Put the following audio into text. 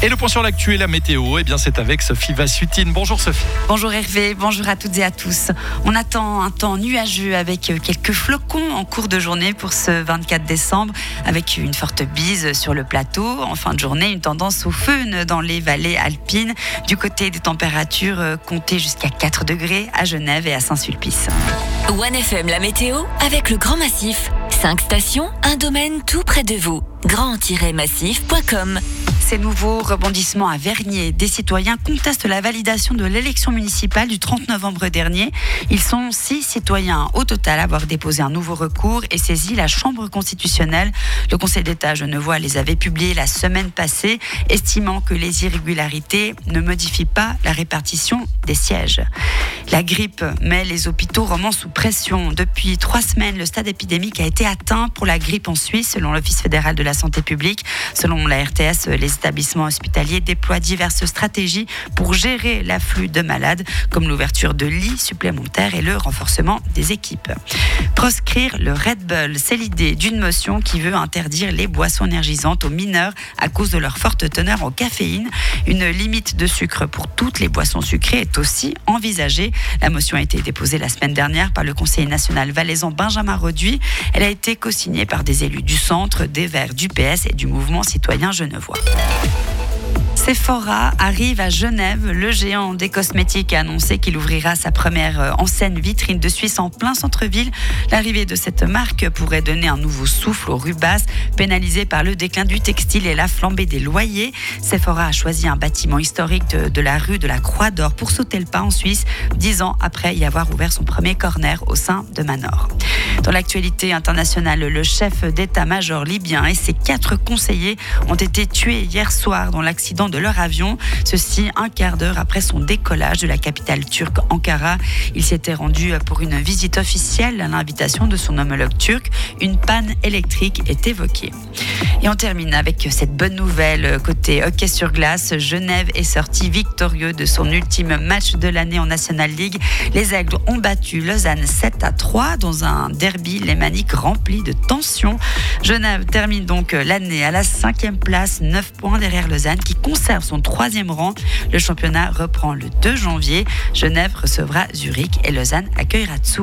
Et le point sur l'actu et la météo, c'est avec Sophie Vassutine. Bonjour Sophie. Bonjour Hervé, bonjour à toutes et à tous. On attend un temps nuageux avec quelques flocons en cours de journée pour ce 24 décembre, avec une forte bise sur le plateau. En fin de journée, une tendance au fön dans les vallées alpines. Du côté des températures, comptez jusqu'à 4 degrés à Genève et à Saint-Sulpice. 1FM, la météo avec le Grand Massif. 5 stations, un domaine tout près de vous. grand-massif.com. Ces nouveaux rebondissements à Vernier, des citoyens contestent la validation de l'élection municipale du 30 novembre dernier. Ils sont 6 citoyens au total à avoir déposé un nouveau recours et saisi la Chambre constitutionnelle. Le Conseil d'État genevois les avait publiés la semaine passée, estimant que les irrégularités ne modifient pas la répartition des sièges. La grippe met les hôpitaux romans sous pression. Depuis 3 semaines, le stade épidémique a été atteint pour la grippe en Suisse, selon l'Office fédéral de la santé publique. Selon la RTS, les établissements hospitaliers déploient diverses stratégies pour gérer l'afflux de malades, comme l'ouverture de lits supplémentaires et le renforcement des équipes. Proscrire le Red Bull, c'est l'idée d'une motion qui veut interdire les boissons énergisantes aux mineurs à cause de leur forte teneur en caféine. Une limite de sucre pour toutes les boissons sucrées est aussi envisagée. La motion a été déposée la semaine dernière par le conseiller national valaisan Benjamin Roduit. Elle a été co-signée par des élus du Centre, des Verts, du PS et du mouvement citoyen genevois. Sephora arrive à Genève. Le géant des cosmétiques a annoncé qu'il ouvrira sa première enseigne vitrine de Suisse en plein centre-ville. L'arrivée de cette marque pourrait donner un nouveau souffle aux rues basses, pénalisées par le déclin du textile et la flambée des loyers. Sephora a choisi un bâtiment historique de la rue de la Croix d'Or pour sauter le pas en Suisse, 10 ans après y avoir ouvert son premier corner au sein de Manor. Dans l'actualité internationale, le chef d'état-major libyen et ses 4 conseillers ont été tués hier soir dans l'accident de leur avion. Ceci un quart d'heure après son décollage de la capitale turque Ankara. Il s'était rendu pour une visite officielle à l'invitation de son homologue turc. Une panne électrique est évoquée. Et on termine avec cette bonne nouvelle côté hockey sur glace. Genève est sorti victorieux de son ultime match de l'année en National League. Les Aigles ont battu Lausanne 7-3 dans un derby lémanique rempli de tension. Genève termine donc l'année à la 5e place, 9 points derrière Lausanne qui conserve son 3e rang. Le championnat reprend le 2 janvier. Genève recevra Zurich et Lausanne accueillera Zug.